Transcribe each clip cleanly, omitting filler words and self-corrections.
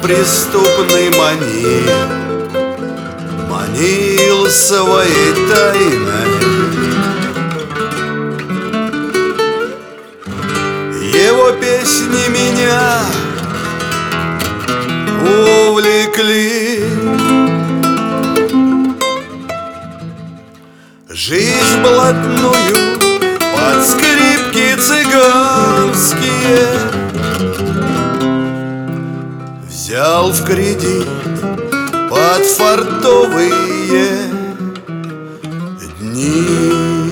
преступный манил, манил своей тайной. Его песни меня увлекли. Жизнь блатную под скрипки цыганские взял в кредит под фартовые дни.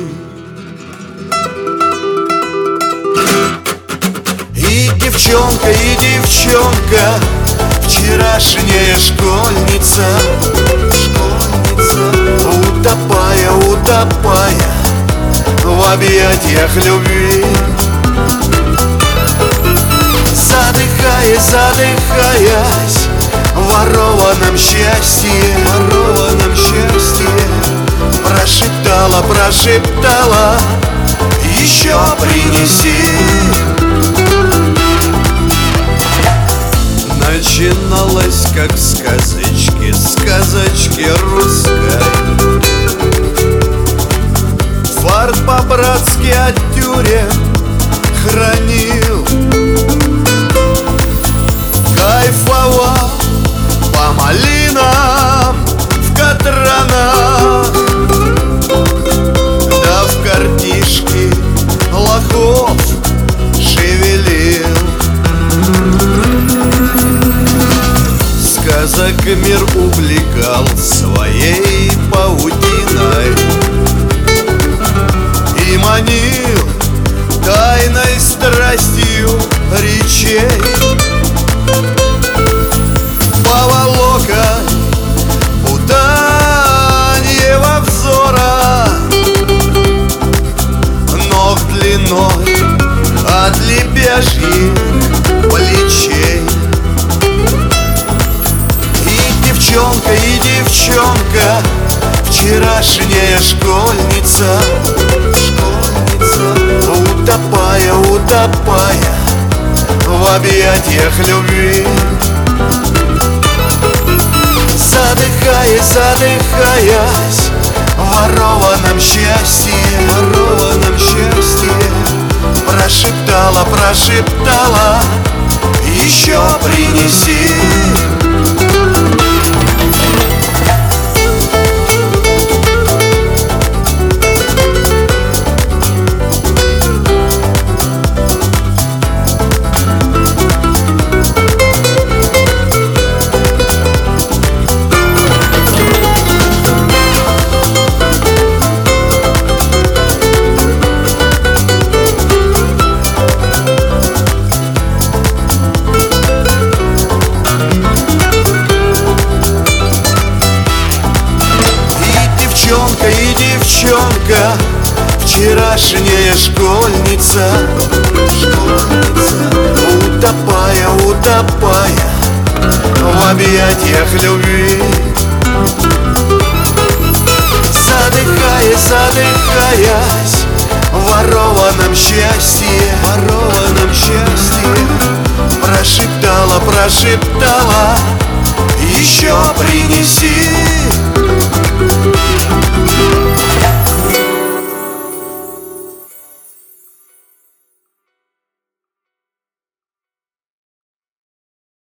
И девчонка, вчерашняя школьница, утопая в объятиях любви, задыхаясь в ворованном счастье, прошептала, еще принеси. Начиналось как в сказочке русской. Фарт по-братски от тюрем хранил, кайфовал по малинам в Катранах, да в картишке лохов шевелил. Сказок мир увлекал своей паутиной и манил тайной страстью речей. Поволокой путаньего взора, ног длиной от лебяжьих плечей. И девчонка, вчерашняя школьница, утопая в объятиях любви, задыхаясь в ворованном счастье, прошептала, еще принеси. И девчонка, вчерашняя школьница, утопая в объятиях любви, задыхаясь в ворованном счастье, прошептала, еще принеси.